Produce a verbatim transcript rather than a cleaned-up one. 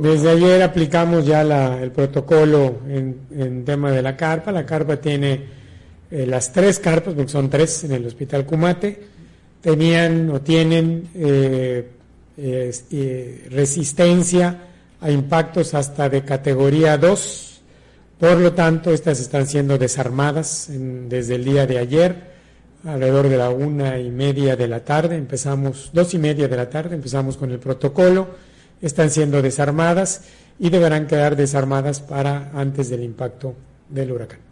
Desde ayer aplicamos ya la, el protocolo en, en tema de la carpa. La carpa tiene eh, las tres carpas, porque son tres en el Hospital Cumate, tenían o tienen eh, eh, eh, resistencia a impactos hasta de categoría dos. Por lo tanto, estas están siendo desarmadas en, desde el día de ayer, alrededor de la una y media de la tarde, empezamos, dos y media de la tarde, empezamos con el protocolo, están siendo desarmadas y deberán quedar desarmadas para antes del impacto del huracán.